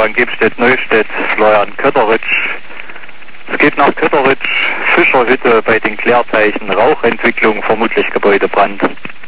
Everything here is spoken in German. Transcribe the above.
Florian Gebstedt, Neustedt, Florian Kötteritsch. Es geht nach Kötteritsch, Fischerhütte bei den Klärteichen, Rauchentwicklung, vermutlich Gebäudebrand.